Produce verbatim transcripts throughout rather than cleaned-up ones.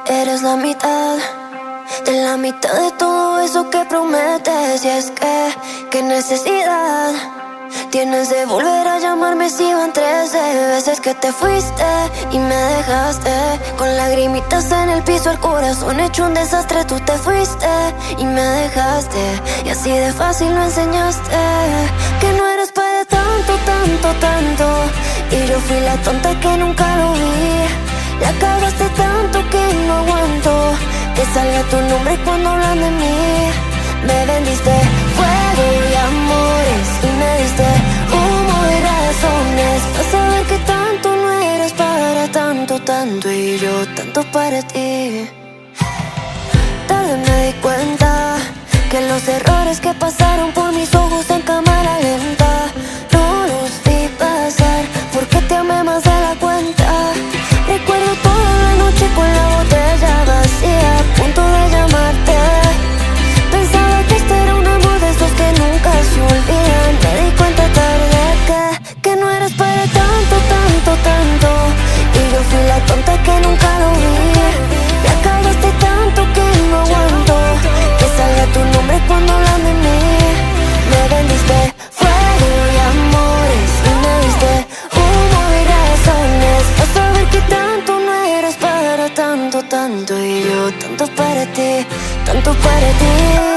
Eres la mitad de la mitad de todo eso que prometes. Y es que, qué necesidad tienes de volver a llamarme si van trece veces que te fuiste y me dejaste con lagrimitas en el piso, el corazón hecho un desastre. Tú te fuiste y me dejaste, y así de fácil lo enseñaste que no eres para tanto, tanto, tanto. Y yo fui la tonta que nunca lo vi. La cagaste tanto que no aguanto que salga tu nombre cuando hablan de mí. Me vendiste fuego y amores y me diste humo y razones para saber que tanto no eres para tanto, tanto, y yo tanto para ti. Tarde me di cuenta que los errores que pasaron por mis ojos en cámara lenta no los vi pasar porque te amé más de la cuenta. Recuerdo toda la noche con la botella vacía, a punto de llamarte. Pensaba que este era un amor de esos que nunca se olvidan. Me di cuenta tarde que, que no eres para tanto, tanto, tanto. Y yo fui la tonta que nunca lo vi. La cagaste tanto que no aguanto que salga tu nombre cuando hablan de mí. Me vendiste fuego y amores y me diste humo y razones para saber que tanto no eres para tanto, tanto. Y yo tanto para ti, tanto para ti.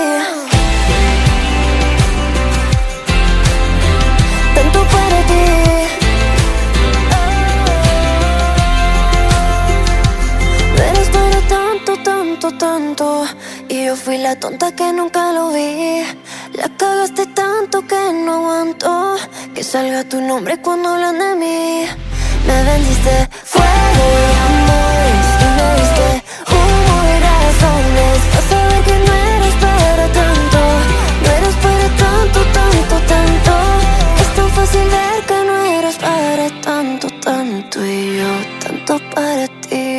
Tanto para ti. No eres para tanto, tanto, tanto. Y yo fui la tonta que nunca lo vi. La cagaste tanto que no aguanto que salga tu nombre cuando hablan de mí. Me vendiste fuego y amores y me diste humo y razones para saber que no eres para tanto. No eres para tanto, tanto, tanto. Es tan fácil ver que no eres para tanto, tanto. Y yo tanto para ti.